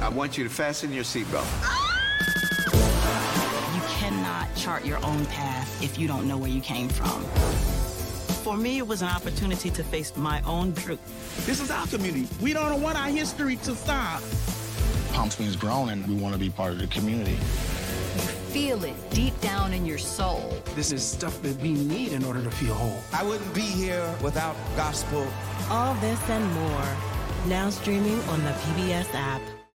want you to fasten your seatbelt. You cannot chart your own path if you don't know where you came from. For me, it was an opportunity to face my own truth. This is our community. We don't want our history to stop. Palm Springs grown, and we want to be part of the community. Feel it deep down in your soul. This is stuff that we need in order to feel whole. I wouldn't be here without gospel. All this and more, now streaming on the PBS app.